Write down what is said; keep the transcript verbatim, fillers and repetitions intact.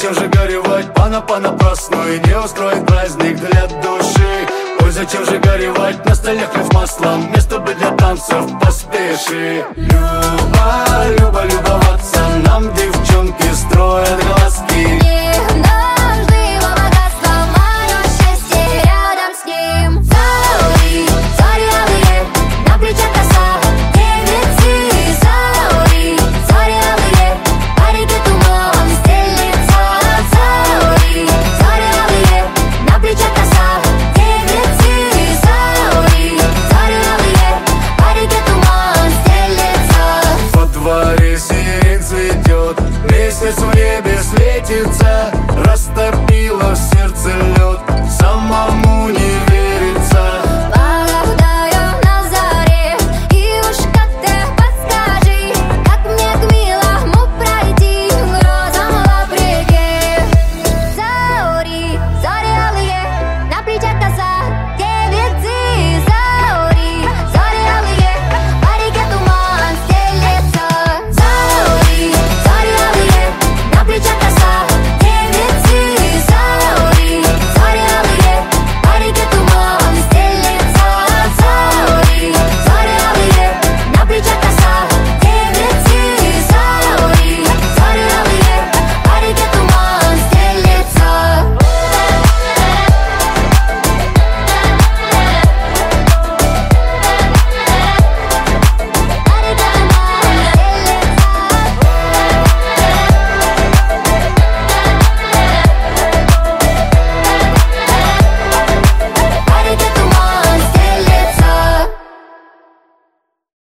зачем же горевать понапрасну и не устроить праздник для души? Ой, зачем же горевать, на столе хлеб с маслом, место бы для танцев, поспеши. Люба, Люба, любоваться нам девчонки строят глазки.